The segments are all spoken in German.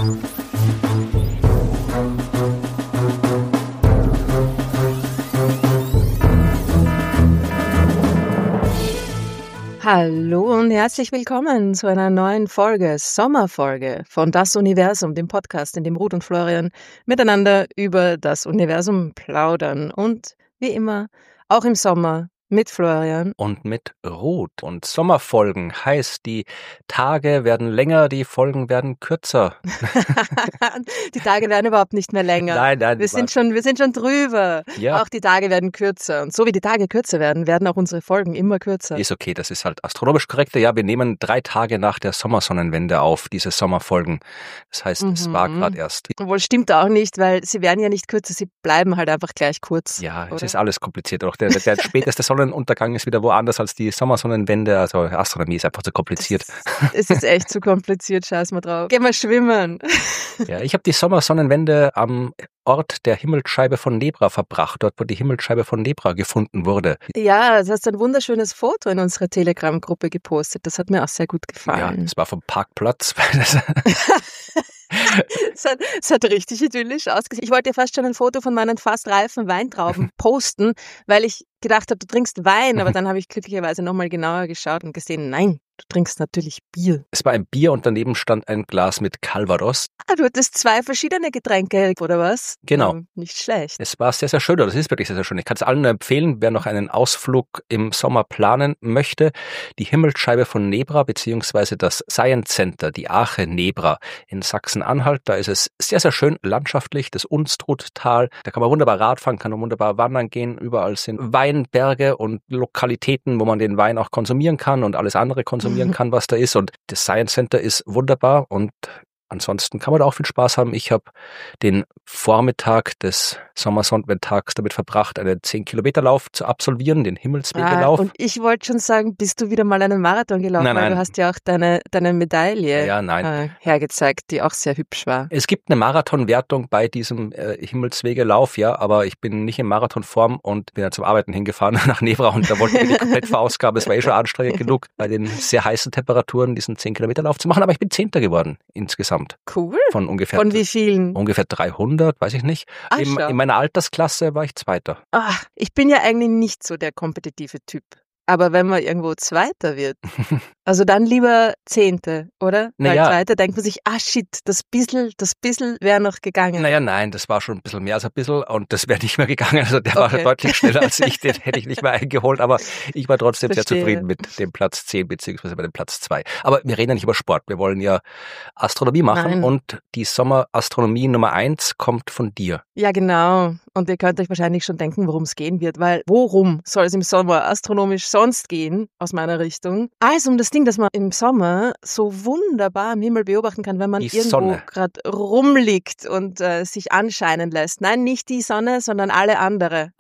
Hallo und herzlich willkommen zu einer neuen Folge, Sommerfolge von Das Universum, dem Podcast, in dem Ruth und Florian miteinander über das Universum plaudern. Und wie immer, auch im Sommer mit Florian. Und mit Ruth. Und Sommerfolgen heißt, die Tage werden länger, die Folgen werden kürzer. Die Tage werden überhaupt nicht mehr länger. Nein. Wir sind schon drüber. Ja. Auch die Tage werden kürzer. Und so wie die Tage kürzer werden, werden auch unsere Folgen immer kürzer. Ist okay, das ist halt astronomisch korrekt. Ja, wir nehmen 3 Tage nach der Sommersonnenwende auf, diese Sommerfolgen. Das heißt, es war gerade erst. Obwohl, stimmt auch nicht, weil sie werden ja nicht kürzer, sie bleiben halt einfach gleich kurz. Ja, oder? Es ist alles kompliziert. Auch der späteste Sonnenuntergang ist wieder woanders als die Sommersonnenwende. Also Astronomie ist einfach zu kompliziert. Es ist echt zu kompliziert, scheiß mal drauf. Geh mal schwimmen. Ja, ich habe die Sommersonnenwende am Ort der Himmelsscheibe von Nebra verbracht, dort wo die Himmelsscheibe von Nebra gefunden wurde. Ja, du hast ein wunderschönes Foto in unserer Telegram-Gruppe gepostet. Das hat mir auch sehr gut gefallen. Ja, das war vom Parkplatz. Es hat richtig idyllisch ausgesehen. Ich wollte dir fast schon ein Foto von meinen fast reifen Weintrauben posten, weil ich gedacht habe, du trinkst Wein, aber dann habe ich glücklicherweise nochmal genauer geschaut und gesehen, nein, du trinkst natürlich Bier. Es war ein Bier und daneben stand ein Glas mit Calvados. Ah, du hattest 2 verschiedene Getränke, oder was? Genau. Nicht schlecht. Es war sehr, sehr schön, oder es ist wirklich sehr, sehr schön. Ich kann es allen nur empfehlen, wer noch einen Ausflug im Sommer planen möchte. Die Himmelsscheibe von Nebra beziehungsweise das Science Center, die Arche Nebra in Sachsen-Anhalt. Da ist es sehr, sehr schön landschaftlich, das Unstruttal. Da kann man wunderbar Radfahren, kann man wunderbar wandern gehen. Überall sind Weinberge und Lokalitäten, wo man den Wein auch konsumieren kann und alles andere konsumieren kann, was da ist. Und das Science Center ist wunderbar und ansonsten kann man da auch viel Spaß haben. Ich habe den Vormittag des Sommersonnentags damit verbracht, einen 10-Kilometer-Lauf zu absolvieren, den Himmelswegelauf. Und ich wollte schon sagen, bist du wieder mal einen Marathon gelaufen? Nein. Weil du hast ja auch deine Medaille hergezeigt, die auch sehr hübsch war. Es gibt eine Marathonwertung bei diesem Himmelswegelauf, ja, aber ich bin nicht in Marathonform und bin dann zum Arbeiten hingefahren nach Nebra und da wollte ich mich komplett verausgaben. Es war eh schon anstrengend genug, bei den sehr heißen Temperaturen diesen 10-Kilometer-Lauf zu machen, aber ich bin 10. geworden insgesamt. Cool. Von wie vielen? Ungefähr 300, weiß ich nicht. In meiner Altersklasse war ich 2. Ich bin ja eigentlich nicht so der kompetitive Typ. Aber wenn man irgendwo 2. wird, also dann lieber 10., oder? Weil 2. denkt man sich, shit, das bissl wäre noch gegangen. Nein, das war schon ein bisschen mehr als ein bisschen und das wäre nicht mehr gegangen. Also der war deutlich schneller als ich, den hätte ich nicht mehr eingeholt, aber ich war trotzdem sehr zufrieden mit dem Platz 10 beziehungsweise bei dem Platz 2. Aber wir reden ja nicht über Sport, wir wollen ja Astronomie machen und die Sommerastronomie Nummer 1 kommt von dir. Ja, genau. Und ihr könnt euch wahrscheinlich schon denken, worum es gehen wird, weil worum soll es im Sommer astronomisch sonst gehen, aus meiner Richtung? Also um das Ding, dass man im Sommer so wunderbar am Himmel beobachten kann, wenn man irgendwo gerade rumliegt und sich anscheinen lässt. Nein, nicht die Sonne, sondern alle anderen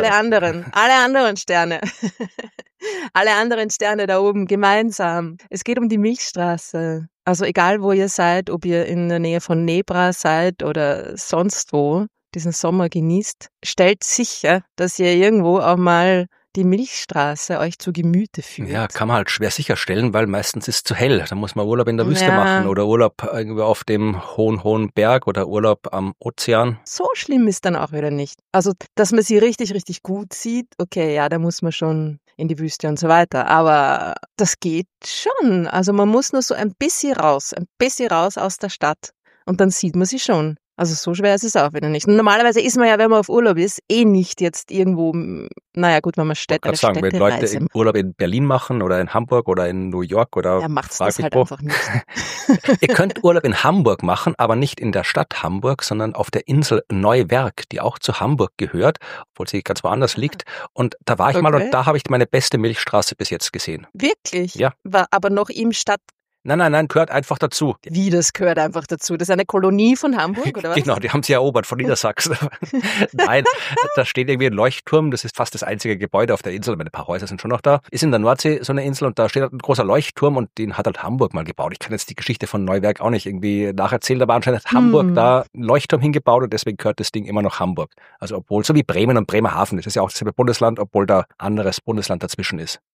Sterne. Alle anderen Sterne da oben gemeinsam. Es geht um die Milchstraße. Also egal, wo ihr seid, ob ihr in der Nähe von Nebra seid oder sonst wo, diesen Sommer genießt, stellt sicher, dass ihr irgendwo auch mal die Milchstraße euch zu Gemüte führt. Ja, kann man halt schwer sicherstellen, weil meistens ist es zu hell. Da muss man Urlaub in der Wüste machen oder Urlaub irgendwo auf dem hohen Berg oder Urlaub am Ozean. So schlimm ist dann auch wieder nicht. Also, dass man sie richtig, richtig gut sieht, okay, ja, da muss man schon in die Wüste und so weiter. Aber das geht schon. Also man muss nur so ein bisschen raus aus der Stadt und dann sieht man sie schon. Also so schwer ist es auch wieder nicht. Und normalerweise ist man ja, wenn man auf Urlaub ist, nicht jetzt irgendwo, naja gut, wenn man Städtereise. Wenn Leute im Urlaub in Berlin machen oder in Hamburg oder in New York oder macht's das halt einfach nicht. Ihr könnt Urlaub in Hamburg machen, aber nicht in der Stadt Hamburg, sondern auf der Insel Neuwerk, die auch zu Hamburg gehört, obwohl sie ganz woanders liegt. Und da war ich mal und da habe ich meine beste Milchstraße bis jetzt gesehen. Wirklich? Ja. War aber noch im Nein, gehört einfach dazu. Wie, das gehört einfach dazu? Das ist eine Kolonie von Hamburg, oder was? Genau, die haben sie erobert von Niedersachsen. Nein, da steht irgendwie ein Leuchtturm, das ist fast das einzige Gebäude auf der Insel, ein paar Häuser sind schon noch da. Ist in der Nordsee so eine Insel und da steht halt ein großer Leuchtturm und den hat halt Hamburg mal gebaut. Ich kann jetzt die Geschichte von Neuwerk auch nicht irgendwie nacherzählen, da war anscheinend Hamburg da ein Leuchtturm hingebaut und deswegen gehört das Ding immer noch Hamburg. Also obwohl, so wie Bremen und Bremerhaven, das ist ja auch dasselbe Bundesland, obwohl da anderes Bundesland dazwischen ist.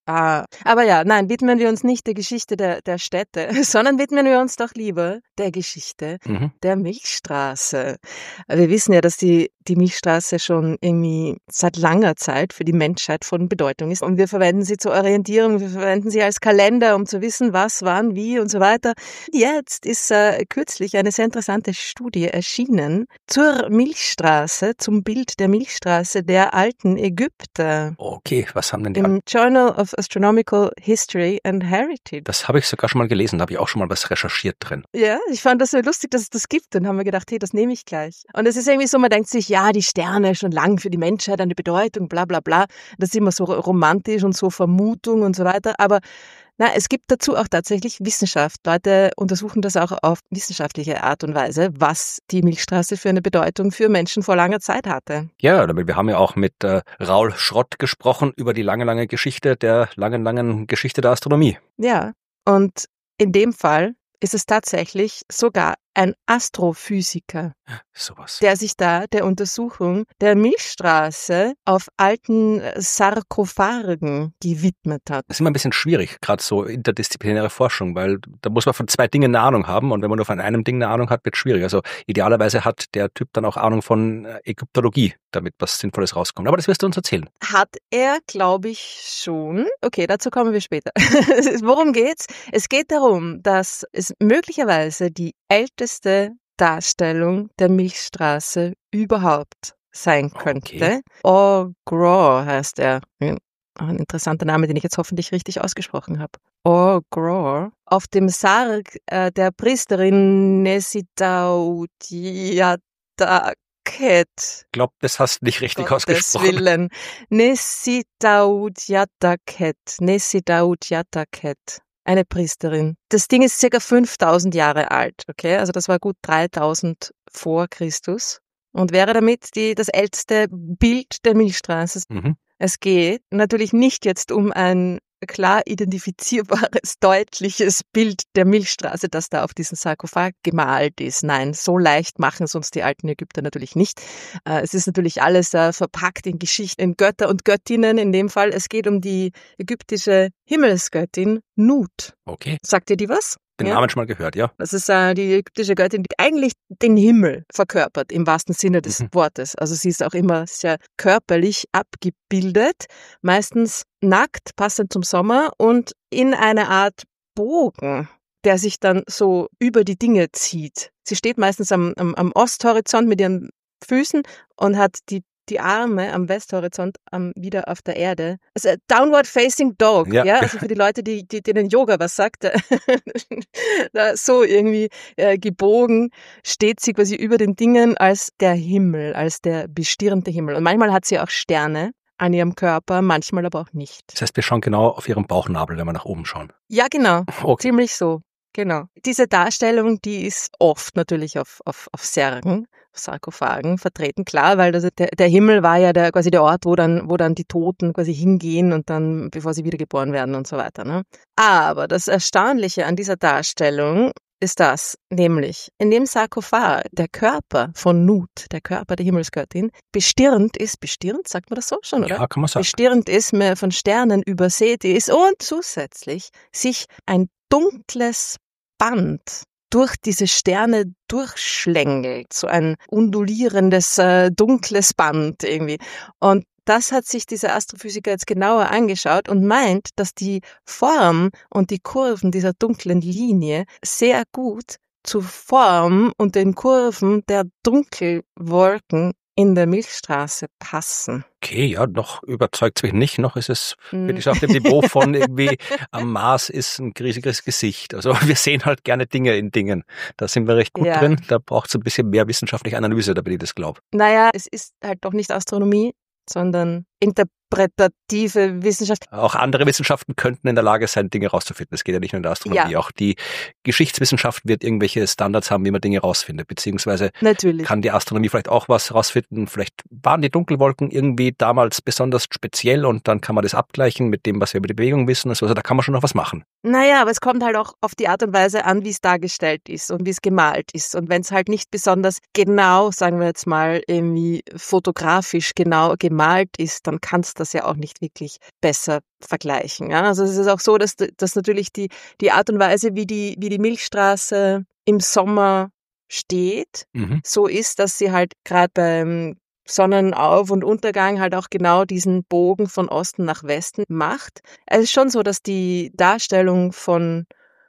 Aber ja, nein, widmen wir uns nicht der Geschichte der Städte, sondern widmen wir uns doch lieber der Geschichte der Milchstraße. Wir wissen ja, dass die Milchstraße schon irgendwie seit langer Zeit für die Menschheit von Bedeutung ist. Und wir verwenden sie zur Orientierung, wir verwenden sie als Kalender, um zu wissen, was, wann, wie und so weiter. Jetzt ist kürzlich eine sehr interessante Studie erschienen zur Milchstraße, zum Bild der Milchstraße der alten Ägypter. Okay, was haben denn die Im Journal of Astronomical History and Heritage. Das habe ich sogar schon mal gelesen, da habe ich auch schon mal was recherchiert drin. Ja, ich fand das so lustig, dass es das gibt. Dann haben wir gedacht, hey, das nehme ich gleich. Und es ist irgendwie so, man denkt sich, ja, die Sterne schon lang für die Menschheit eine Bedeutung, bla bla bla. Das ist immer so romantisch und so Vermutung und so weiter. Aber es gibt dazu auch tatsächlich Wissenschaft. Leute untersuchen das auch auf wissenschaftliche Art und Weise, was die Milchstraße für eine Bedeutung für Menschen vor langer Zeit hatte. Ja, wir haben ja auch mit Raul Schrott gesprochen über die lange Geschichte der langen Geschichte der Astronomie. Ja, und in dem Fall ist es tatsächlich sogar ein Astrophysiker, Sowas. der sich da der Untersuchung der Milchstraße auf alten Sarkophagen gewidmet hat. Das ist immer ein bisschen schwierig, gerade so interdisziplinäre Forschung, weil da muss man von zwei Dingen eine Ahnung haben und wenn man nur von einem Ding eine Ahnung hat, wird es schwierig. Also idealerweise hat der Typ dann auch Ahnung von Ägyptologie, damit was Sinnvolles rauskommt. Aber das wirst du uns erzählen. Hat er, glaube ich, schon. Okay, dazu kommen wir später. Worum geht's? Es geht darum, dass es möglicherweise die älteste Darstellung der Milchstraße überhaupt sein könnte. O'Graw heißt er. Ein interessanter Name, den ich jetzt hoffentlich richtig ausgesprochen habe. O'Graw. Auf dem Sarg der Priesterin Nesitaudiatakhet. Ich glaube, das hast du nicht richtig ausgesprochen. Willen. Nesitaudiatakhet. Eine Priesterin. Das Ding ist circa 5000 Jahre alt, okay? Also das war gut 3000 vor Christus und wäre damit das älteste Bild der Milchstraße. Es geht natürlich nicht jetzt um ein klar identifizierbares, deutliches Bild der Milchstraße, das da auf diesen Sarkophag gemalt ist. Nein, so leicht machen es uns die alten Ägypter natürlich nicht. Es ist natürlich alles verpackt in Geschichten, in Götter und Göttinnen in dem Fall. Es geht um die ägyptische Himmelsgöttin Nut. Okay. Sagt dir die was? Den Namen schon mal gehört, ja. Das ist die ägyptische Göttin, die eigentlich den Himmel verkörpert, im wahrsten Sinne des Wortes. Also sie ist auch immer sehr körperlich abgebildet, meistens nackt, passend zum Sommer und in einer Art Bogen, der sich dann so über die Dinge zieht. Sie steht meistens am Osthorizont mit ihren Füßen und hat die Arme am Westhorizont wieder auf der Erde. Also Downward Facing Dog, ja? Also für die Leute, denen Yoga was sagt, so irgendwie gebogen steht sie quasi über den Dingen als der Himmel, als der bestirnte Himmel. Und manchmal hat sie auch Sterne an ihrem Körper, manchmal aber auch nicht. Das heißt, wir schauen genau auf ihren Bauchnabel, wenn wir nach oben schauen. Ja, genau. Okay. Ziemlich so. Genau. Diese Darstellung, die ist oft natürlich auf Särgen, Sarkophagen vertreten, klar, weil der Himmel war ja quasi der Ort, wo dann die Toten quasi hingehen und dann, bevor sie wiedergeboren werden und so weiter. Ne? Aber das Erstaunliche an dieser Darstellung ist das, nämlich in dem Sarkophag der Körper von Nut, der Körper der Himmelsgöttin, bestirnt, sagt man das so schon, oder? Ja, kann man sagen. Bestirnt ist, mehr von Sternen übersät ist und zusätzlich sich ein dunkles Band durch diese Sterne durchschlängelt, so ein undulierendes, dunkles Band irgendwie. Und das hat sich dieser Astrophysiker jetzt genauer angeschaut und meint, dass die Form und die Kurven dieser dunklen Linie sehr gut zur Form und den Kurven der Dunkelwolken in der Milchstraße passen. Okay, ja, noch überzeugt es mich nicht. Noch ist es, würde ich sagen, auf dem Niveau von irgendwie am Mars ist ein riesiges Gesicht. Also wir sehen halt gerne Dinge in Dingen. Da sind wir recht gut drin. Da braucht es ein bisschen mehr wissenschaftliche Analyse, damit ich das glaube. Naja, es ist halt doch nicht Astronomie, sondern interpretative Wissenschaft. Auch andere Wissenschaften könnten in der Lage sein, Dinge rauszufinden. Es geht ja nicht nur in der Astronomie. Ja. Auch die Geschichtswissenschaft wird irgendwelche Standards haben, wie man Dinge rausfindet. Beziehungsweise kann die Astronomie vielleicht auch was rausfinden. Vielleicht waren die Dunkelwolken irgendwie damals besonders speziell und dann kann man das abgleichen mit dem, was wir über die Bewegung wissen. Also da kann man schon noch was machen. Naja, aber es kommt halt auch auf die Art und Weise an, wie es dargestellt ist und wie es gemalt ist. Und wenn es halt nicht besonders genau, sagen wir jetzt mal, irgendwie fotografisch genau gemalt ist, dann kann es das das ja auch nicht wirklich besser vergleichen. Ja? Also es ist auch so, dass natürlich die Art und Weise, wie die Milchstraße im Sommer steht, so ist, dass sie halt gerade beim Sonnenauf- und Untergang halt auch genau diesen Bogen von Osten nach Westen macht. Es ist schon so, dass die Darstellung von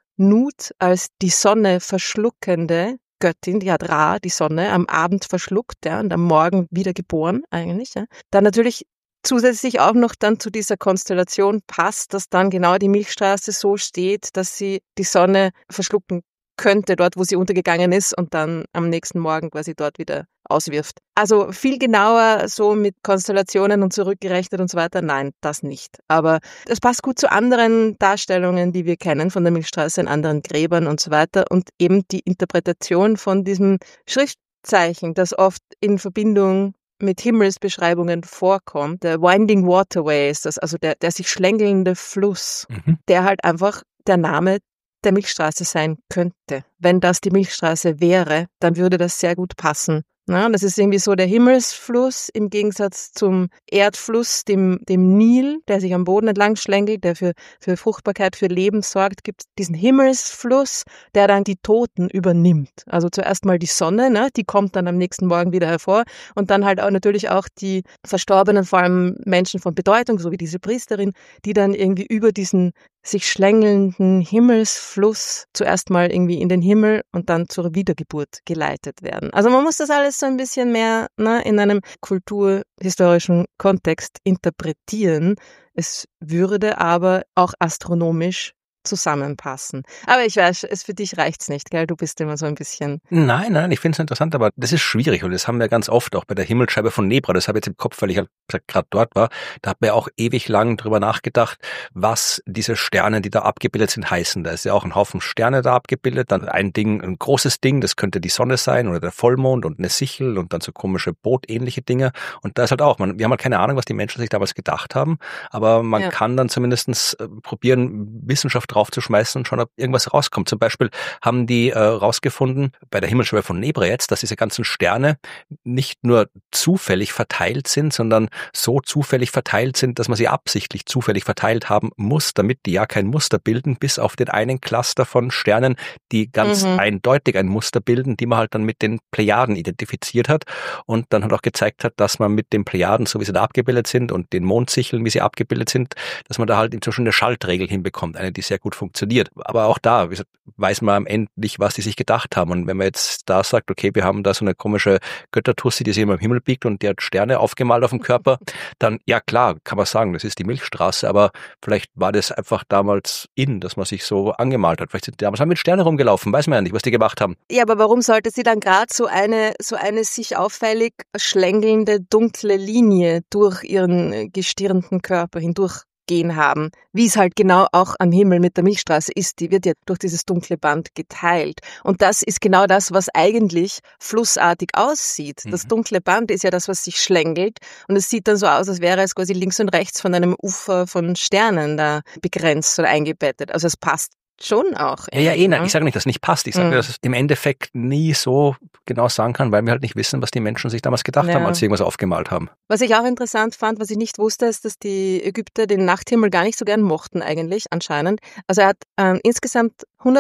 Nut als die Sonne verschluckende Göttin, die hat Ra, die Sonne, am Abend verschluckt, ja, und am Morgen wieder geboren eigentlich, ja. Dann natürlich zusätzlich auch noch dann zu dieser Konstellation passt, dass dann genau die Milchstraße so steht, dass sie die Sonne verschlucken könnte, dort, wo sie untergegangen ist und dann am nächsten Morgen quasi dort wieder auswirft. Also viel genauer so mit Konstellationen und zurückgerechnet und so weiter, nein, das nicht. Aber das passt gut zu anderen Darstellungen, die wir kennen von der Milchstraße in anderen Gräbern und so weiter und eben die Interpretation von diesem Schriftzeichen, das oft in Verbindung mit Himmelsbeschreibungen vorkommt. Der Winding Waterway ist das, also der sich schlängelnde Fluss, der halt einfach der Name der Milchstraße sein könnte. Wenn das die Milchstraße wäre, dann würde das sehr gut passen. Ja, das ist irgendwie so der Himmelsfluss im Gegensatz zum Erdfluss, dem Nil, der sich am Boden entlang schlängelt, der für Fruchtbarkeit, für Leben sorgt, gibt es diesen Himmelsfluss, der dann die Toten übernimmt. Also zuerst mal die Sonne, ne, die kommt dann am nächsten Morgen wieder hervor und dann halt auch natürlich auch die Verstorbenen, vor allem Menschen von Bedeutung, so wie diese Priesterin, die dann irgendwie über diesen sich schlängelnden Himmelsfluss zuerst mal irgendwie in den Himmel und dann zur Wiedergeburt geleitet werden. Also man muss das alles so ein bisschen mehr in einem kulturhistorischen Kontext interpretieren. Es würde aber auch astronomisch zusammenpassen. Aber ich weiß, für dich reicht's nicht, gell? Du bist immer so ein bisschen... Nein, ich finde es interessant, aber das ist schwierig und das haben wir ganz oft auch bei der Himmelscheibe von Nebra. Das habe ich jetzt im Kopf, weil ich halt gerade dort war. Da hat man ja auch ewig lang drüber nachgedacht, was diese Sterne, die da abgebildet sind, heißen. Da ist ja auch ein Haufen Sterne da abgebildet. Dann ein großes Ding, das könnte die Sonne sein oder der Vollmond und eine Sichel und dann so komische bootähnliche Dinge. Und da ist halt auch, wir haben halt keine Ahnung, was die Menschen sich damals gedacht haben, aber man kann dann zumindest probieren, Wissenschaft draufzuschmeißen und schauen, ob irgendwas rauskommt. Zum Beispiel haben die rausgefunden, bei der Himmelscheibe von Nebra jetzt, dass diese ganzen Sterne nicht nur zufällig verteilt sind, sondern so zufällig verteilt sind, dass man sie absichtlich zufällig verteilt haben muss, damit die ja kein Muster bilden, bis auf den einen Cluster von Sternen, die ganz eindeutig ein Muster bilden, die man halt dann mit den Plejaden identifiziert hat und dann halt auch gezeigt hat, dass man mit den Plejaden, so wie sie da abgebildet sind und den Mondsicheln, wie sie abgebildet sind, dass man da halt inzwischen eine Schaltregel hinbekommt, eine, die sehr gut funktioniert. Aber auch da, wie gesagt, weiß man am Ende nicht, was die sich gedacht haben. Und wenn man jetzt da sagt, okay, wir haben da so eine komische Göttertussi, die sich immer im Himmel biegt und die hat Sterne aufgemalt auf dem Körper, dann, ja klar, kann man sagen, das ist die Milchstraße, aber vielleicht war das einfach damals dass man sich so angemalt hat. Vielleicht sind die damals mit Sterne rumgelaufen, weiß man ja nicht, was die gemacht haben. Ja, aber warum sollte sie dann gerade so eine sich auffällig schlängelnde dunkle Linie durch ihren gestirnten Körper hindurchgehen haben, wie es halt genau auch am Himmel mit der Milchstraße ist. Die wird ja durch dieses dunkle Band geteilt. Und das ist genau das, was eigentlich flussartig aussieht. Das dunkle Band ist ja das, was sich schlängelt. Und es sieht dann so aus, als wäre es quasi links und rechts von einem Ufer von Sternen da begrenzt oder eingebettet. Also es passt schon auch. Ja, ich sage nicht, dass es nicht passt. Ich sage, dass es im Endeffekt nie so genau sagen kann, weil wir halt nicht wissen, was die Menschen sich damals gedacht haben, als sie irgendwas aufgemalt haben. Was ich auch interessant fand, was ich nicht wusste, ist, dass die Ägypter den Nachthimmel gar nicht so gern mochten eigentlich, anscheinend. Also er hat insgesamt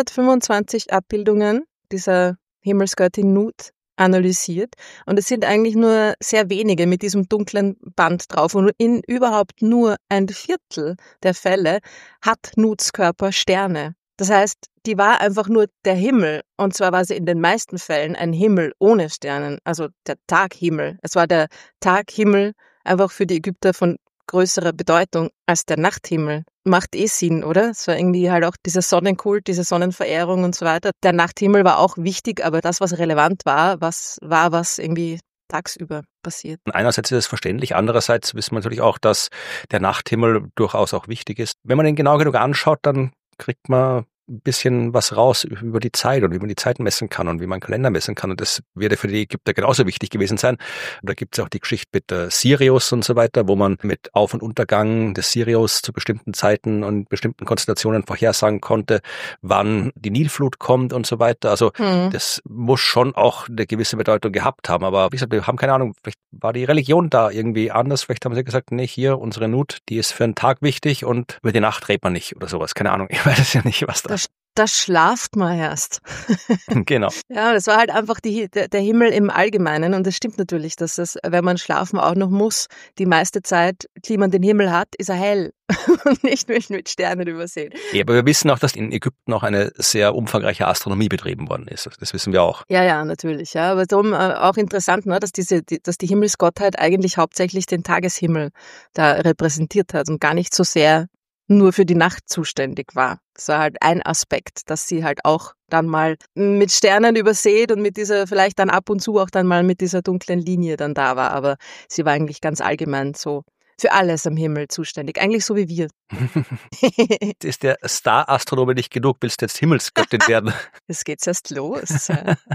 125 Abbildungen dieser Himmelsgöttin Nut analysiert und es sind eigentlich nur sehr wenige mit diesem dunklen Band drauf und in überhaupt nur ein Viertel der Fälle hat Nuts Körper Sterne. Das heißt, die war einfach nur der Himmel und zwar war sie in den meisten Fällen ein Himmel ohne Sternen, also der Taghimmel. Es war der Taghimmel einfach für die Ägypter von größerer Bedeutung als der Nachthimmel. Macht Sinn, oder? Es war irgendwie halt auch dieser Sonnenkult, diese Sonnenverehrung und so weiter. Der Nachthimmel war auch wichtig, aber das, was relevant war, was irgendwie tagsüber passiert. Einerseits ist es verständlich, andererseits wissen wir natürlich auch, dass der Nachthimmel durchaus auch wichtig ist. Wenn man den genau genug anschaut, dann kriegt man ein bisschen was raus über die Zeit und wie man die Zeit messen kann und wie man Kalender messen kann. Und das wäre für die Ägypter genauso wichtig gewesen sein. Und da gibt es auch die Geschichte mit Sirius und so weiter, wo man mit Auf- und Untergang des Sirius zu bestimmten Zeiten und bestimmten Konstellationen vorhersagen konnte, wann die Nilflut kommt und so weiter. Also das muss schon auch eine gewisse Bedeutung gehabt haben. Aber wie gesagt, wir haben keine Ahnung, vielleicht war die Religion da irgendwie anders. Vielleicht haben sie gesagt, nee, hier unsere Nut, die ist für einen Tag wichtig und über die Nacht redet man nicht oder sowas. Keine Ahnung, ich weiß es ja nicht, was da. Da schlaft man erst. Genau. Ja, das war halt einfach der Himmel im Allgemeinen. Und es stimmt natürlich, dass es, wenn man schlafen auch noch muss, die meiste Zeit, die man den Himmel hat, ist er hell und nicht mit Sternen übersehen. Ja, aber wir wissen auch, dass in Ägypten auch eine sehr umfangreiche Astronomie betrieben worden ist. Das wissen wir auch. Ja, natürlich. Ja, aber darum auch interessant, ne, dass die Himmelsgottheit eigentlich hauptsächlich den Tageshimmel da repräsentiert hat und gar nicht so sehr nur für die Nacht zuständig war. Das war halt ein Aspekt, dass sie halt auch dann mal mit Sternen übersät und mit dieser, vielleicht dann ab und zu auch dann mal mit dieser dunklen Linie dann da war. Aber sie war eigentlich ganz allgemein so für alles am Himmel zuständig. Eigentlich so wie wir. Ist der Star-Astronome nicht genug? Willst du jetzt Himmelsgöttin werden? Jetzt geht's erst los.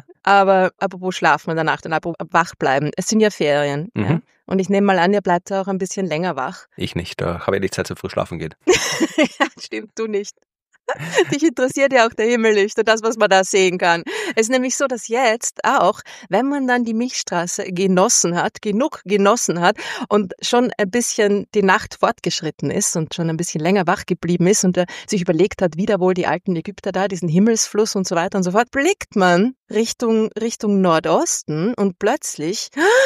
Aber apropos Schlafen in der Nacht und apropos wach bleiben. Es sind ja Ferien. Ja? Und ich nehme mal an, ihr bleibt auch ein bisschen länger wach. Ich nicht, da habe ich nicht Zeit, so früh schlafen geht. Ja, stimmt, du nicht. Dich interessiert ja auch der Himmel nicht und das, was man da sehen kann. Es ist nämlich so, dass jetzt auch, wenn man dann die Milchstraße genug genossen hat und schon ein bisschen die Nacht fortgeschritten ist und schon ein bisschen länger wach geblieben ist und sich überlegt hat, wie da wohl die alten Ägypter da, diesen Himmelsfluss und so weiter und so fort, blickt man Richtung Nordosten und plötzlich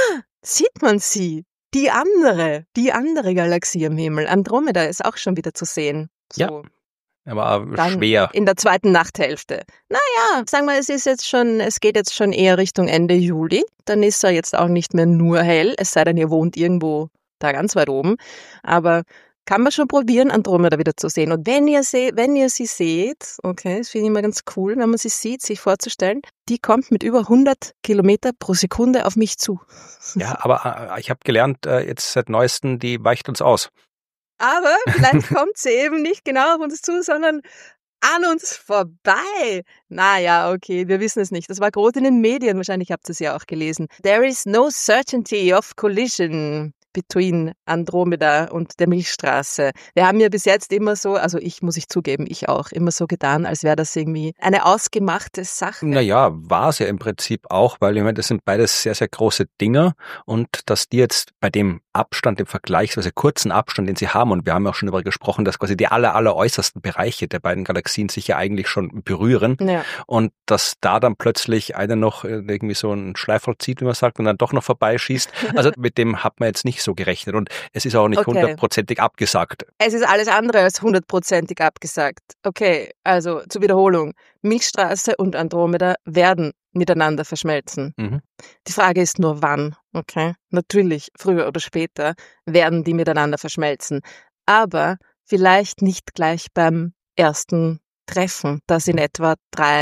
sieht man sie. Die andere Galaxie am Himmel. Andromeda ist auch schon wieder zu sehen. So. Ja. Aber dann schwer. In der zweiten Nachthälfte. Naja, sagen wir, es geht jetzt schon eher Richtung Ende Juli. Dann ist er jetzt auch nicht mehr nur hell, es sei denn, ihr wohnt irgendwo da ganz weit oben. Aber kann man schon probieren, Andromeda wieder zu sehen. Und wenn ihr sie seht, okay, das finde ich immer ganz cool, wenn man sie sieht, sich vorzustellen, die kommt mit über 100 Kilometer pro Sekunde auf mich zu. Ja, aber ich habe gelernt, jetzt seit Neuestem, die weicht uns aus. Aber vielleicht kommt sie eben nicht genau auf uns zu, sondern an uns vorbei. Naja, okay, wir wissen es nicht. Das war groß in den Medien, wahrscheinlich habt ihr es ja auch gelesen. There is no certainty of collision between Andromeda und der Milchstraße. Wir haben ja bis jetzt immer so, also muss ich zugeben, ich auch, immer so getan, als wäre das irgendwie eine ausgemachte Sache. Naja, war es ja im Prinzip auch, weil ich meine, das sind beides sehr, sehr große Dinger und dass die jetzt bei dem Abstand, dem vergleichsweise kurzen Abstand, den sie haben, und wir haben auch schon darüber gesprochen, dass quasi die aller äußersten Bereiche der beiden Galaxien sich ja eigentlich schon berühren und dass da dann plötzlich einer noch irgendwie so einen Schleiferl zieht, wie man sagt, und dann doch noch vorbeischießt. Also mit dem hat man jetzt nicht so gerechnet und es ist auch nicht 100%ig abgesagt. Es ist alles andere als 100%ig abgesagt. Okay, also zur Wiederholung. Milchstraße und Andromeda werden miteinander verschmelzen. Die Frage ist nur, wann. Okay, natürlich, früher oder später werden die miteinander verschmelzen. Aber vielleicht nicht gleich beim ersten Treffen, das in etwa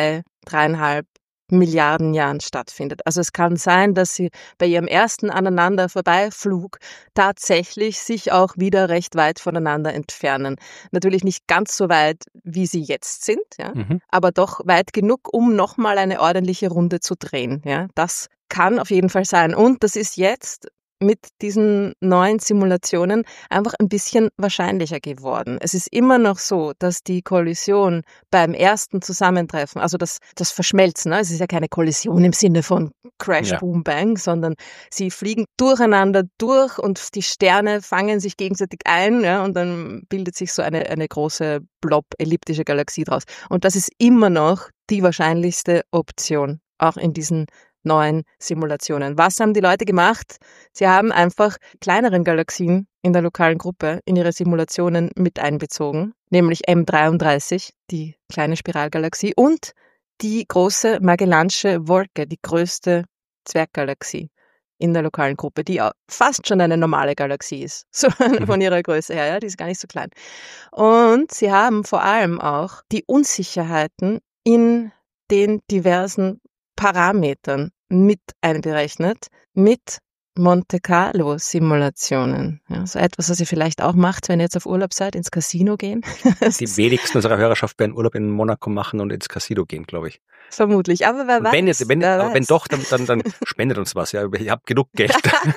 3,5 Milliarden Jahren stattfindet. Also es kann sein, dass sie bei ihrem ersten aneinander Vorbeiflug tatsächlich sich auch wieder recht weit voneinander entfernen. Natürlich nicht ganz so weit, wie sie jetzt sind, ja, aber doch weit genug, um nochmal eine ordentliche Runde zu drehen. Ja. Das kann auf jeden Fall sein. Und das ist jetzt mit diesen neuen Simulationen einfach ein bisschen wahrscheinlicher geworden. Es ist immer noch so, dass die Kollision beim ersten Zusammentreffen, also das Verschmelzen, ne? Es ist ja keine Kollision im Sinne von Crash, Boom, Bang, sondern sie fliegen durcheinander durch und die Sterne fangen sich gegenseitig ein, ja, und dann bildet sich so eine große Blob-elliptische Galaxie draus. Und das ist immer noch die wahrscheinlichste Option, auch in diesen neuen Simulationen. Was haben die Leute gemacht? Sie haben einfach kleineren Galaxien in der lokalen Gruppe in ihre Simulationen mit einbezogen, nämlich M33, die kleine Spiralgalaxie, und die große Magellansche Wolke, die größte Zwerggalaxie in der lokalen Gruppe, die fast schon eine normale Galaxie ist, so von ihrer Größe her, ja, die ist gar nicht so klein. Und sie haben vor allem auch die Unsicherheiten in den diversen Parametern mit einberechnet, mit Monte Carlo Simulationen. Ja, so etwas, was ihr vielleicht auch macht, wenn ihr jetzt auf Urlaub seid, ins Casino gehen. Die wenigsten unserer Hörerschaft werden Urlaub in Monaco machen und ins Casino gehen, glaube ich. Vermutlich, aber wer weiß. Wenn doch, dann spendet uns was. Ja, ich habe genug Geld.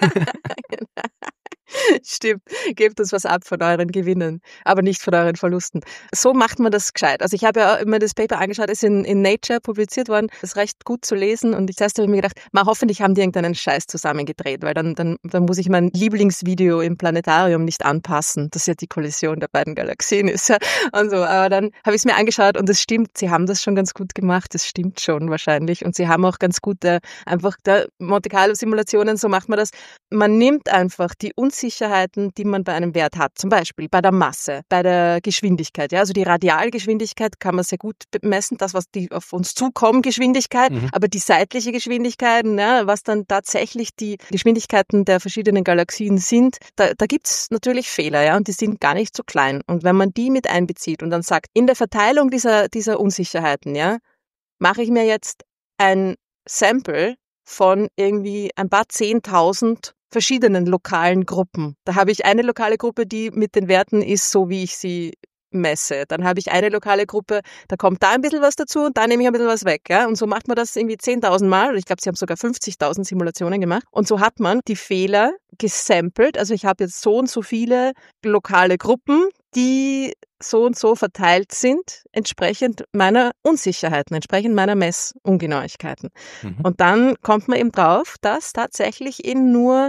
Stimmt, gebt uns was ab von euren Gewinnen, aber nicht von euren Verlusten. So macht man das gescheit. Also ich habe ja immer das Paper angeschaut, ist in Nature publiziert worden, ist recht gut zu lesen und ich habe mir gedacht, hoffentlich haben die irgendeinen Scheiß zusammengedreht, weil dann muss ich mein Lieblingsvideo im Planetarium nicht anpassen, das ja die Kollision der beiden Galaxien ist. Ja, und so. Aber dann habe ich es mir angeschaut und es stimmt, sie haben das schon ganz gut gemacht, das stimmt schon wahrscheinlich und sie haben auch ganz gute, einfach der Monte Carlo Simulationen, so macht man das. Man nimmt einfach die Unsicherheiten, die man bei einem Wert hat, zum Beispiel bei der Masse, bei der Geschwindigkeit. Ja, also die Radialgeschwindigkeit kann man sehr gut messen, das, was die auf uns zukommen, Geschwindigkeit, aber die seitliche Geschwindigkeit, ja, was dann tatsächlich die Geschwindigkeiten der verschiedenen Galaxien sind, da gibt's natürlich Fehler, ja, und die sind gar nicht so klein. Und wenn man die mit einbezieht und dann sagt, in der Verteilung dieser Unsicherheiten, ja, mache ich mir jetzt ein Sample von irgendwie ein paar 10.000 verschiedenen lokalen Gruppen. Da habe ich eine lokale Gruppe, die mit den Werten ist, so wie ich sie messe. Dann habe ich eine lokale Gruppe, da kommt da ein bisschen was dazu und da nehme ich ein bisschen was weg. Ja? Und so macht man das irgendwie 10.000 Mal. Ich glaube, sie haben sogar 50.000 Simulationen gemacht. Und so hat man die Fehler gesampelt. Also ich habe jetzt so und so viele lokale Gruppen, die so und so verteilt sind, entsprechend meiner Unsicherheiten, entsprechend meiner Messungenauigkeiten. Und dann kommt man eben drauf, dass tatsächlich in nur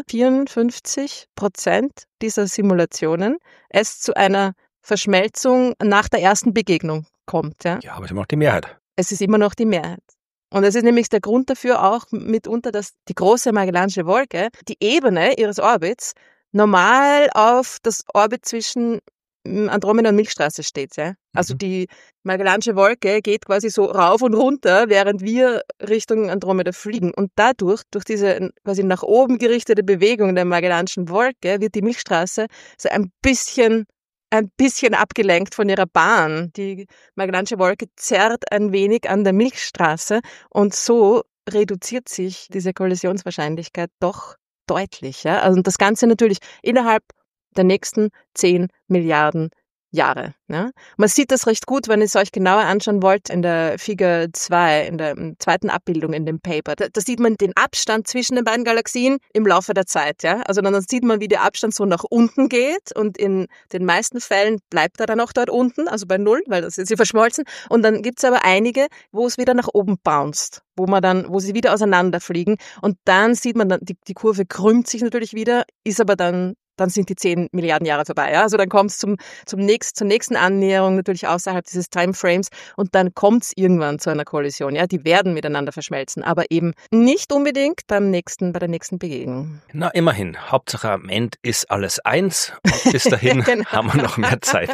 54% dieser Simulationen es zu einer Verschmelzung nach der ersten Begegnung kommt. Ja, ja, aber es ist immer noch die Mehrheit. Es ist immer noch die Mehrheit. Und es ist nämlich der Grund dafür auch mitunter, dass die große Magellansche Wolke, die Ebene ihres Orbits, normal auf das Orbit zwischen Andromeda und Milchstraße steht. Ja? Also die Magellansche Wolke geht quasi so rauf und runter, während wir Richtung Andromeda fliegen. Und dadurch, durch diese quasi nach oben gerichtete Bewegung der Magellanschen Wolke, wird die Milchstraße so ein bisschen abgelenkt von ihrer Bahn. Die Magellansche Wolke zerrt ein wenig an der Milchstraße und so reduziert sich diese Kollisionswahrscheinlichkeit doch deutlich. Ja? Also das Ganze natürlich innerhalb der nächsten 10 Milliarden Jahre. Ja? Man sieht das recht gut, wenn ihr es euch genauer anschauen wollt, in der Figur 2, in der zweiten Abbildung in dem Paper. Da sieht man den Abstand zwischen den beiden Galaxien im Laufe der Zeit. Ja? Also dann sieht man, wie der Abstand so nach unten geht und in den meisten Fällen bleibt er dann auch dort unten, also bei 0, weil das ist sie verschmolzen. Und dann gibt es aber einige, wo es wieder nach oben bounced, wo sie wieder auseinanderfliegen. Und dann sieht man, die Kurve krümmt sich natürlich wieder, ist aber dann sind die 10 Milliarden Jahre vorbei. Ja? Also dann kommt es zur nächsten Annäherung, natürlich außerhalb dieses Timeframes, und dann kommt es irgendwann zu einer Kollision. Ja? Die werden miteinander verschmelzen, aber eben nicht unbedingt bei der nächsten Begegnung. Na, immerhin. Hauptsache am Ende ist alles eins und bis dahin genau. Haben wir noch mehr Zeit.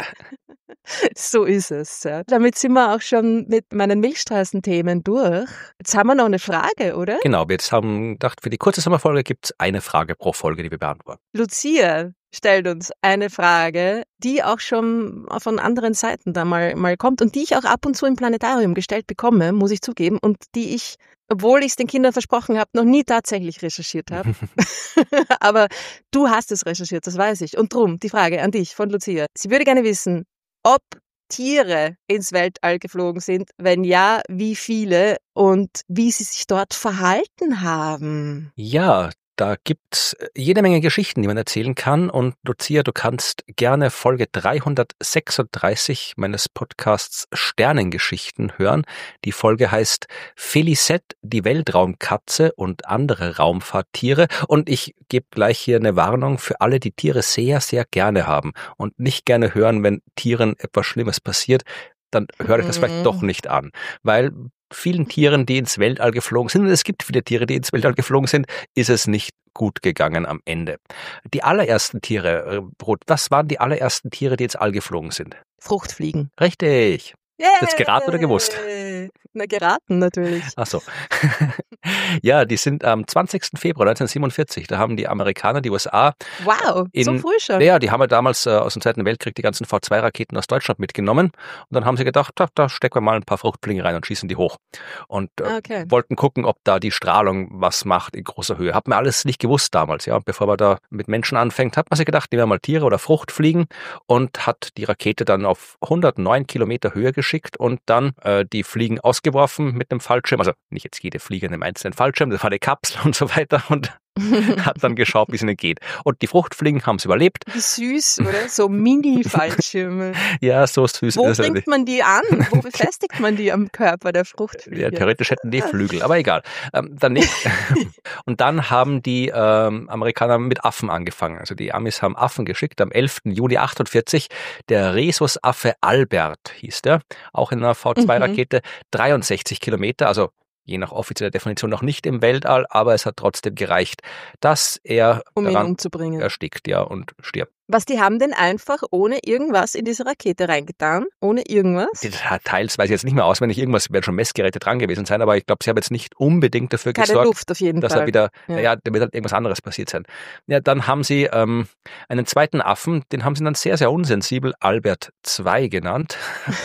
So ist es. Ja. Damit sind wir auch schon mit meinen Milchstraßenthemen durch. Jetzt haben wir noch eine Frage, oder? Genau, wir jetzt haben gedacht, für die kurze Sommerfolge gibt es eine Frage pro Folge, die wir beantworten. Lucia stellt uns eine Frage, die auch schon von anderen Seiten da mal kommt und die ich auch ab und zu im Planetarium gestellt bekomme, muss ich zugeben, und die ich, obwohl ich es den Kindern versprochen habe, noch nie tatsächlich recherchiert habe. Aber du hast es recherchiert, das weiß ich. Und drum die Frage an dich von Lucia. Sie würde gerne wissen, ob Tiere ins Weltall geflogen sind, wenn ja, wie viele und wie sie sich dort verhalten haben. Ja, da gibt's jede Menge Geschichten, die man erzählen kann. Und Lucia, du kannst gerne Folge 336 meines Podcasts Sternengeschichten hören. Die Folge heißt Felicette, die Weltraumkatze und andere Raumfahrttiere. Und ich gebe gleich hier eine Warnung für alle, die Tiere sehr, sehr gerne haben und nicht gerne hören, wenn Tieren etwas Schlimmes passiert. Dann hört euch das vielleicht doch nicht an, weil vielen Tieren, die ins Weltall geflogen sind, und es gibt viele Tiere, die ins Weltall geflogen sind, ist es nicht gut gegangen am Ende. Die allerersten Tiere, Ruth, was waren die allerersten Tiere, die ins All geflogen sind? Fruchtfliegen. Richtig. Yeah. Jetzt geraten oder gewusst? Na, geraten natürlich. Ach so. Ja, die sind am 20. Februar 1947, da haben die Amerikaner, die USA, Wow, so früh schon. ja, die haben ja damals aus dem Zweiten Weltkrieg die ganzen V2-Raketen aus Deutschland mitgenommen und dann haben sie gedacht, da stecken wir mal ein paar Fruchtfliegen rein und schießen die hoch und wollten gucken, ob da die Strahlung was macht in großer Höhe. Hat man alles nicht gewusst damals, ja. Und bevor man da mit Menschen anfängt, hat man sich gedacht, nehmen wir mal Tiere oder Fruchtfliegen und hat die Rakete dann auf 109 Kilometer Höhe geschickt und dann die Fliegen ausgeworfen mit einem Fallschirm, also nicht jetzt jede Fliege in einem einzelnen Fallschirm, das war eine Kapsel und so weiter und hat dann geschaut, wie es ihnen geht. Und die Fruchtfliegen haben es überlebt. Wie süß, oder? So Mini-Fallschirme. Ja, so süß. Wo bringt man die an? Wo befestigt man die am Körper der Fruchtfliege? Ja, theoretisch hätten die Flügel, aber egal. Und dann haben die Amerikaner mit Affen angefangen. Also die Amis haben Affen geschickt. Am 11. Juli 48, der Rhesusaffe Albert hieß der, auch in einer V2-Rakete, 63 Kilometer, also je nach offizieller Definition noch nicht im Weltall, aber es hat trotzdem gereicht, dass er um ihn umzubringen. Erstickt, ja, und stirbt. Was, die haben denn einfach ohne irgendwas in diese Rakete reingetan? Ohne irgendwas? Teils weiß ich jetzt nicht mehr auswendig, irgendwas werden schon Messgeräte dran gewesen sein, aber ich glaube, sie haben jetzt nicht unbedingt dafür Keine gesorgt, Luft auf jeden dass Fall. er wieder, da wird halt irgendwas anderes passiert sein. Ja, dann haben sie einen zweiten Affen, den haben sie dann sehr, sehr unsensibel Albert II genannt.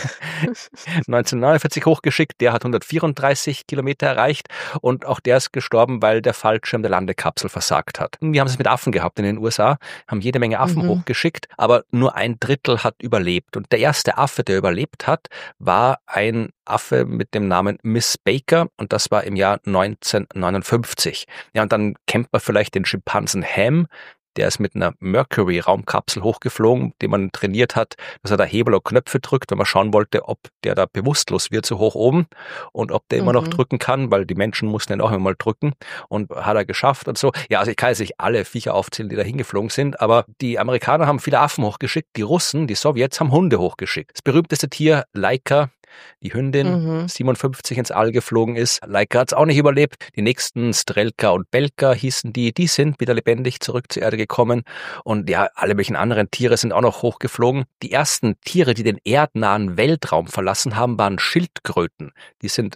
1949 hochgeschickt, der hat 134 Kilometer erreicht und auch der ist gestorben, weil der Fallschirm der Landekapsel versagt hat. Wir haben es mit Affen gehabt in den USA, haben jede Menge Affen hochgeschickt, aber nur 1/3 hat überlebt. Und der erste Affe, der überlebt hat, war ein Affe mit dem Namen Miss Baker und das war im Jahr 1959. Ja, und dann kennt man vielleicht den Schimpansen Ham. Der ist mit einer Mercury-Raumkapsel hochgeflogen, die man trainiert hat, dass er da Hebel und Knöpfe drückt, wenn man schauen wollte, ob der da bewusstlos wird, so hoch oben und ob der immer noch drücken kann, weil die Menschen mussten ihn auch immer mal drücken und hat er geschafft und so. Ja, also ich kann jetzt nicht alle Viecher aufzählen, die da hingeflogen sind, aber die Amerikaner haben viele Affen hochgeschickt, die Russen, die Sowjets haben Hunde hochgeschickt. Das berühmteste Tier, Laika, die Hündin, 57 ins All geflogen ist. Laika hat es auch nicht überlebt. Die nächsten Strelka und Belka hießen die sind wieder lebendig zurück zur Erde gekommen. Und ja, alle möglichen anderen Tiere sind auch noch hochgeflogen. Die ersten Tiere, die den erdnahen Weltraum verlassen haben, waren Schildkröten. Die sind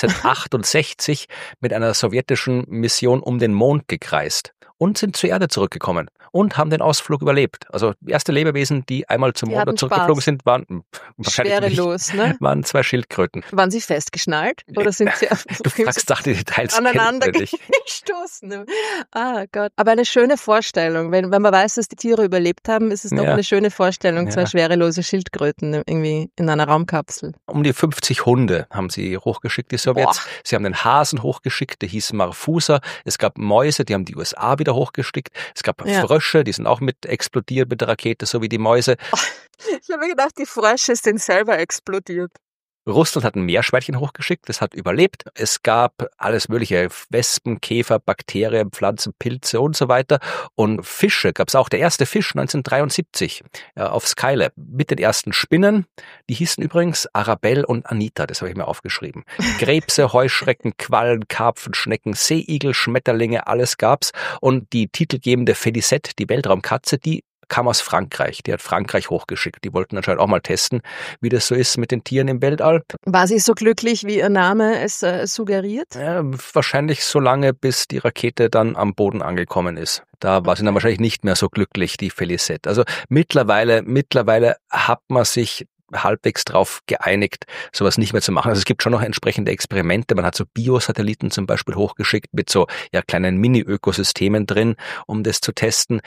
1968 mit einer sowjetischen Mission um den Mond gekreist und sind zur Erde zurückgekommen und haben den Ausflug überlebt. Also erste Lebewesen, die einmal zum Mond zurückgeflogen sind, waren wahrscheinlich schwerelos, ne? Waren 2 Schildkröten. Waren sie festgeschnallt oder sind sie du fragst nach die Details aneinander gestoßen? Ah Gott. Aber eine schöne Vorstellung. Wenn man weiß, dass die Tiere überlebt haben, ist es doch eine schöne Vorstellung, 2 schwerelose Schildkröten irgendwie in einer Raumkapsel. Um die 50 Hunde haben sie hochgeschickt, die Sowjets. Boah. Sie haben den Hasen hochgeschickt, der hieß Marfusa. Es gab Mäuse, die haben die USA wieder hochgeschickt. Es gab Frösche, die sind auch mit explodiert mit der Rakete, so wie die Mäuse. Ich habe mir gedacht, die Frösche sind selber explodiert. Russland hat ein Meerschweinchen hochgeschickt, das hat überlebt. Es gab alles mögliche, Wespen, Käfer, Bakterien, Pflanzen, Pilze und so weiter. Und Fische gab es auch. Der erste Fisch 1973 auf Skylab mit den ersten Spinnen. Die hießen übrigens Arabelle und Anita, das habe ich mir aufgeschrieben. Krebse, Heuschrecken, Quallen, Karpfen, Schnecken, Seeigel, Schmetterlinge, alles gab's. Und die titelgebende Félicette, die Weltraumkatze, die kam aus Frankreich. Die hat Frankreich hochgeschickt. Die wollten anscheinend auch mal testen, wie das so ist mit den Tieren im Weltall. War sie so glücklich, wie ihr Name es suggeriert? Ja, wahrscheinlich so lange, bis die Rakete dann am Boden angekommen ist. Da war sie dann wahrscheinlich nicht mehr so glücklich, die Félicette. Also mittlerweile hat man sich halbwegs drauf geeinigt, sowas nicht mehr zu machen. Also es gibt schon noch entsprechende Experimente. Man hat so Biosatelliten zum Beispiel hochgeschickt mit so kleinen Mini-Ökosystemen drin, um das zu testen.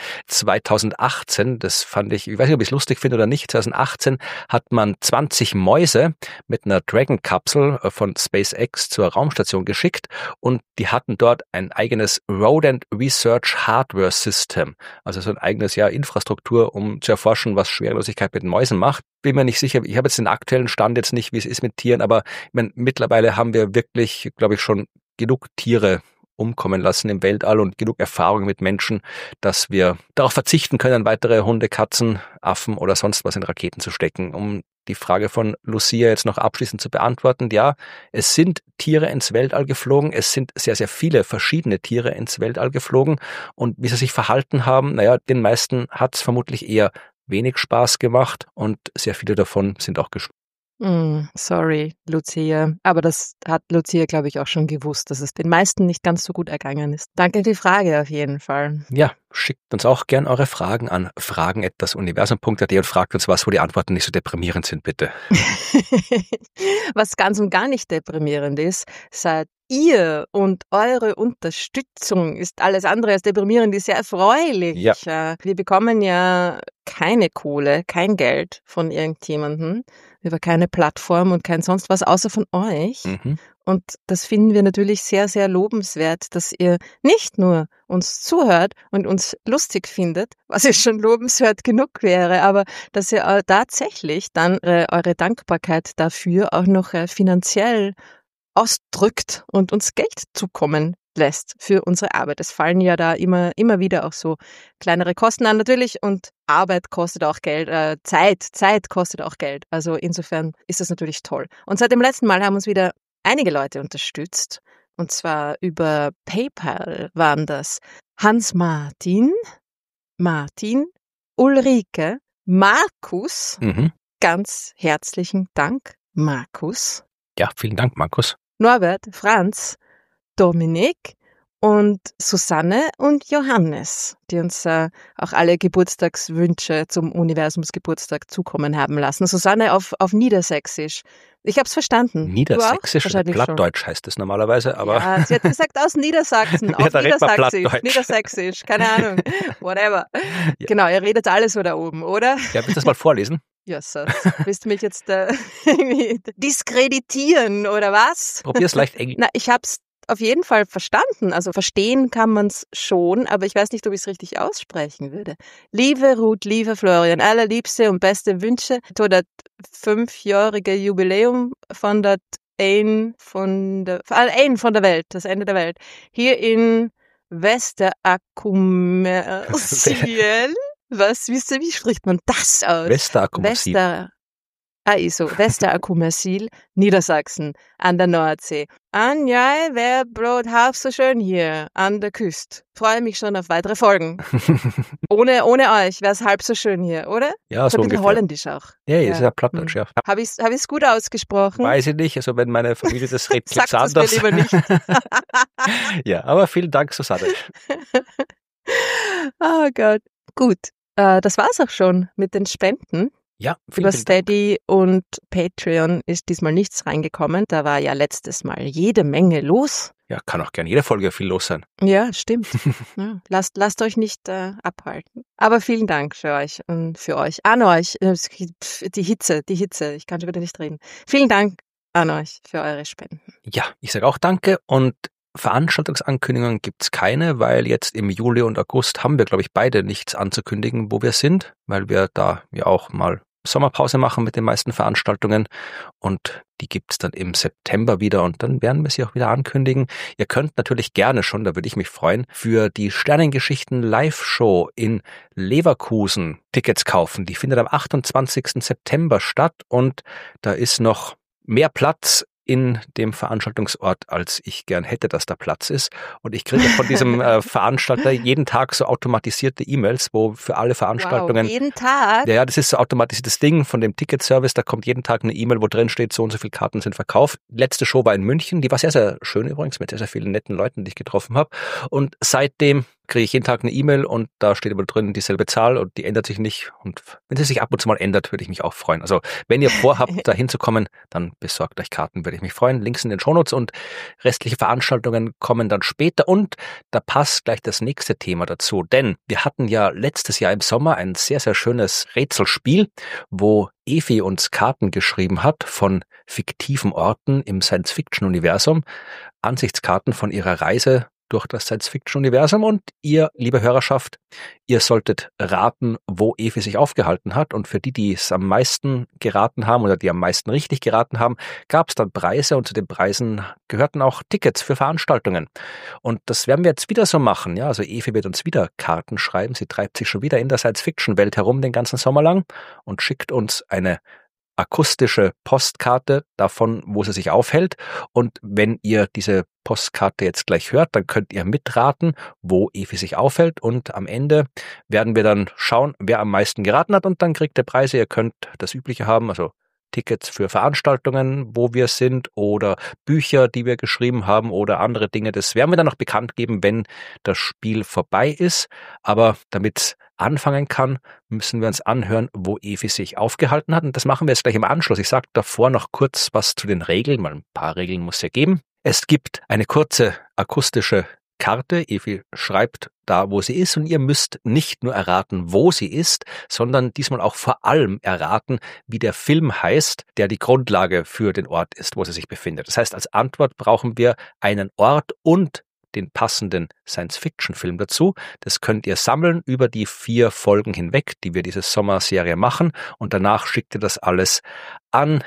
2018, das fand ich weiß nicht, ob ich es lustig finde oder nicht, 2018 hat man 20 Mäuse mit einer Dragon-Kapsel von SpaceX zur Raumstation geschickt und die hatten dort ein eigenes Rodent Research Hardware System, also so ein eigenes Infrastruktur, um zu erforschen, was Schwerelosigkeit mit den Mäusen macht. Bin mir nicht sicher, ich habe jetzt den aktuellen Stand jetzt nicht, wie es ist mit Tieren, aber mittlerweile haben wir wirklich, glaube ich, schon genug Tiere umkommen lassen im Weltall und genug Erfahrung mit Menschen, dass wir darauf verzichten können, weitere Hunde, Katzen, Affen oder sonst was in Raketen zu stecken. Um die Frage von Lucia jetzt noch abschließend zu beantworten, ja, es sind Tiere ins Weltall geflogen, es sind sehr, sehr viele verschiedene Tiere ins Weltall geflogen und wie sie sich verhalten haben, den meisten hat es vermutlich eher wenig Spaß gemacht und sehr viele davon sind auch gestorben. Sorry, Lucia. Aber das hat Lucia, glaube ich, auch schon gewusst, dass es den meisten nicht ganz so gut ergangen ist. Danke für die Frage auf jeden Fall. Ja, schickt uns auch gern eure Fragen an fragen@dasuniversum.at und fragt uns was, wo die Antworten nicht so deprimierend sind, bitte. Was ganz und gar nicht deprimierend ist, seid ihr und eure Unterstützung ist alles andere als deprimierend, ist sehr erfreulich. Ja. Wir bekommen ja keine Kohle, kein Geld von irgendjemandem, über keine Plattform und kein sonst was, außer von euch. Mhm. Und das finden wir natürlich sehr, sehr lobenswert, dass ihr nicht nur uns zuhört und uns lustig findet, was ja schon lobenswert genug wäre, aber dass ihr tatsächlich dann eure Dankbarkeit dafür auch noch finanziell ausdrückt und uns Geld zukommen lässt für unsere Arbeit. Es fallen ja da immer wieder auch so kleinere Kosten an natürlich und Arbeit kostet auch Geld, Zeit kostet auch Geld. Also insofern ist das natürlich toll. Und seit dem letzten Mal haben uns wieder einige Leute unterstützt und zwar über PayPal waren das Hans-Martin, Martin, Ulrike, Markus. Ganz herzlichen Dank, Markus. Ja, vielen Dank, Markus. Norbert, Franz, Dominik und Susanne und Johannes, die uns auch alle Geburtstagswünsche zum Universumsgeburtstag zukommen haben lassen. Susanne auf Niedersächsisch. Ich habe es verstanden. Niedersächsisch oder Plattdeutsch heißt es normalerweise, aber... Ja, sie hat gesagt aus Niedersachsen, ja, auf Niedersächsisch, keine Ahnung, whatever. Ja. Genau, ihr redet alles so da oben, oder? Ja, willst du das mal vorlesen? Ja, willst du mich jetzt diskreditieren oder was? Probier's leicht Englisch. Na, ich hab's auf jeden Fall verstanden. Also verstehen kann man's schon, aber ich weiß nicht, ob ich es richtig aussprechen würde. Liebe Ruth, liebe Florian, allerliebste und beste Wünsche zu das 5-jährige Jubiläum von der Ein von der Welt, das Ende der Welt. Hier in Westerakummersiel. Was, wie spricht man das aus? Westerakummersiel. Westerakummersiel, Niedersachsen, an der Nordsee. Anja, wer brot halb so schön hier an der Küste. Freue mich schon auf weitere Folgen. ohne euch wäre es halb so schön hier, oder? Ja, so ungefähr. Holländisch auch. Ja, ist ja Plattdeutsch, ja. Habe ich's gut ausgesprochen? Weiß ich nicht, also wenn meine Familie das redet, klingt's anders. Sag's mir lieber nicht. Ja, aber vielen Dank, Susanne. Oh Gott. Gut, das war's auch schon mit den Spenden. Ja, über Steady und Patreon ist diesmal nichts reingekommen. Da war ja letztes Mal jede Menge los. Ja, kann auch gerne jede Folge viel los sein. Ja, stimmt. Ja, lasst euch nicht abhalten. Aber vielen Dank für euch und für euch. An euch. Die Hitze. Ich kann schon wieder nicht reden. Vielen Dank an euch für eure Spenden. Ja, ich sage auch danke und Veranstaltungsankündigungen gibt's keine, weil jetzt im Juli und August haben wir, glaube ich, beide nichts anzukündigen, wo wir sind, weil wir da ja auch mal Sommerpause machen mit den meisten Veranstaltungen und die gibt's dann im September wieder und dann werden wir sie auch wieder ankündigen. Ihr könnt natürlich gerne schon, da würde ich mich freuen, für die Sternengeschichten Live-Show in Leverkusen Tickets kaufen. Die findet am 28. September statt und da ist noch mehr Platz in dem Veranstaltungsort, als ich gern hätte, dass da Platz ist. Und ich kriege von diesem Veranstalter jeden Tag so automatisierte E-Mails, wo für alle Veranstaltungen... Wow, jeden Tag? Ja, das ist so automatisiertes Ding von dem Ticketservice. Da kommt jeden Tag eine E-Mail, wo drin steht, so und so viele Karten sind verkauft. Die letzte Show war in München. Die war sehr, sehr schön übrigens, mit sehr, sehr vielen netten Leuten, die ich getroffen habe. Und seitdem kriege ich jeden Tag eine E-Mail und da steht aber drin dieselbe Zahl und die ändert sich nicht. Und wenn sie sich ab und zu mal ändert, würde ich mich auch freuen. Also wenn ihr vorhabt, da hinzukommen, dann besorgt euch Karten, würde ich mich freuen. Links in den Shownotes und restliche Veranstaltungen kommen dann später. Und da passt gleich das nächste Thema dazu. Denn wir hatten ja letztes Jahr im Sommer ein sehr, sehr schönes Rätselspiel, wo Evi uns Karten geschrieben hat von fiktiven Orten im Science-Fiction-Universum. Ansichtskarten von ihrer Reise durch das Science-Fiction-Universum und ihr, liebe Hörerschaft, ihr solltet raten, wo Evi sich aufgehalten hat und für die es am meisten geraten haben oder die am meisten richtig geraten haben, gab es dann Preise und zu den Preisen gehörten auch Tickets für Veranstaltungen. Und das werden wir jetzt wieder so machen, ja, also Evi wird uns wieder Karten schreiben, sie treibt sich schon wieder in der Science-Fiction-Welt herum den ganzen Sommer lang und schickt uns eine akustische Postkarte davon, wo sie sich aufhält. Und wenn ihr diese Postkarte jetzt gleich hört, dann könnt ihr mitraten, wo Evi sich aufhält. Und am Ende werden wir dann schauen, wer am meisten geraten hat. Und dann kriegt ihr Preise. Ihr könnt das Übliche haben, also Tickets für Veranstaltungen, wo wir sind, oder Bücher, die wir geschrieben haben, oder andere Dinge. Das werden wir dann noch bekannt geben, wenn das Spiel vorbei ist. Aber damit es anfangen kann, müssen wir uns anhören, wo Evi sich aufgehalten hat. Und das machen wir jetzt gleich im Anschluss. Ich sage davor noch kurz was zu den Regeln, weil ein paar Regeln muss es ja geben. Es gibt eine kurze akustische Karte. Evi schreibt da, wo sie ist, und ihr müsst nicht nur erraten, wo sie ist, sondern diesmal auch vor allem erraten, wie der Film heißt, der die Grundlage für den Ort ist, wo sie sich befindet. Das heißt, als Antwort brauchen wir einen Ort und den passenden Science-Fiction-Film dazu. Das könnt ihr sammeln über die 4 Folgen hinweg, die wir diese Sommerserie machen, und danach schickt ihr das alles an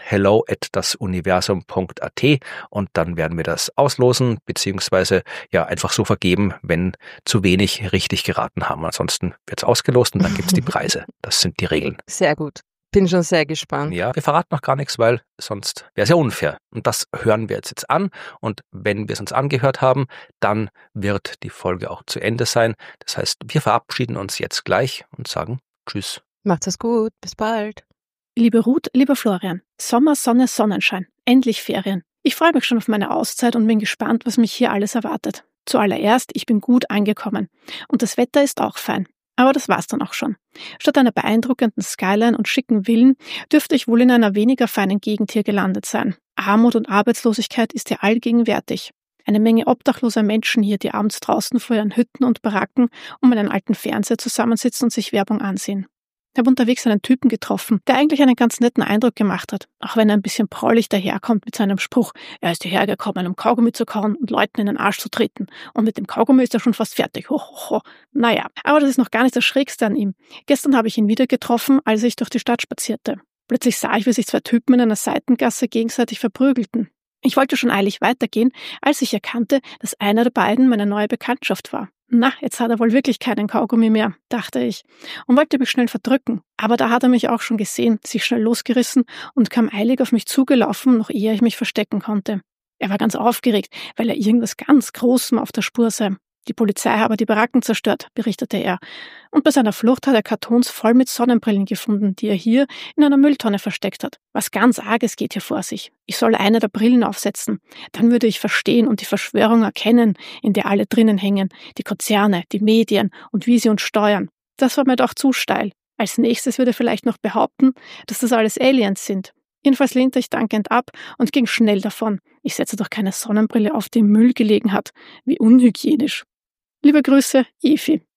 hello@dasuniversum.at und dann werden wir das auslosen, beziehungsweise ja einfach so vergeben, wenn zu wenig richtig geraten haben. Ansonsten wird es ausgelost und dann gibt's die Preise. Das sind die Regeln. Sehr gut. Bin schon sehr gespannt. Ja, wir verraten noch gar nichts, weil sonst wäre es ja unfair. Und das hören wir jetzt an. Und wenn wir es uns angehört haben, dann wird die Folge auch zu Ende sein. Das heißt, wir verabschieden uns jetzt gleich und sagen Tschüss. Macht es gut. Bis bald. Liebe Ruth, lieber Florian, Sommer, Sonne, Sonnenschein. Endlich Ferien. Ich freue mich schon auf meine Auszeit und bin gespannt, was mich hier alles erwartet. Zuallererst, ich bin gut angekommen. Und das Wetter ist auch fein. Aber das war's dann auch schon. Statt einer beeindruckenden Skyline und schicken Villen dürfte ich wohl in einer weniger feinen Gegend hier gelandet sein. Armut und Arbeitslosigkeit ist hier allgegenwärtig. Eine Menge obdachloser Menschen hier, die abends draußen vor ihren Hütten und Baracken um einen alten Fernseher zusammensitzen und sich Werbung ansehen. Ich habe unterwegs einen Typen getroffen, der eigentlich einen ganz netten Eindruck gemacht hat, auch wenn er ein bisschen prollig daherkommt mit seinem Spruch, er ist hierher gekommen, um Kaugummi zu kauen und Leuten in den Arsch zu treten. Und mit dem Kaugummi ist er schon fast fertig. Ho, ho, ho. Naja, aber das ist noch gar nicht das Schrägste an ihm. Gestern habe ich ihn wieder getroffen, als ich durch die Stadt spazierte. Plötzlich sah ich, wie sich 2 Typen in einer Seitengasse gegenseitig verprügelten. Ich wollte schon eilig weitergehen, als ich erkannte, dass einer der beiden meine neue Bekanntschaft war. Na, jetzt hat er wohl wirklich keinen Kaugummi mehr, dachte ich, und wollte mich schnell verdrücken. Aber da hat er mich auch schon gesehen, sich schnell losgerissen und kam eilig auf mich zugelaufen, noch ehe ich mich verstecken konnte. Er war ganz aufgeregt, weil er irgendwas ganz Großem auf der Spur sei. Die Polizei habe die Baracken zerstört, berichtete er. Und bei seiner Flucht hat er Kartons voll mit Sonnenbrillen gefunden, die er hier in einer Mülltonne versteckt hat. Was ganz Arges geht hier vor sich. Ich soll eine der Brillen aufsetzen. Dann würde ich verstehen und die Verschwörung erkennen, in der alle drinnen hängen. Die Konzerne, die Medien und wie sie uns steuern. Das war mir doch zu steil. Als nächstes würde er vielleicht noch behaupten, dass das alles Aliens sind. Jedenfalls lehnte ich dankend ab und ging schnell davon. Ich setze doch keine Sonnenbrille auf, die im Müll gelegen hat. Wie unhygienisch. Liebe Grüße, Evi.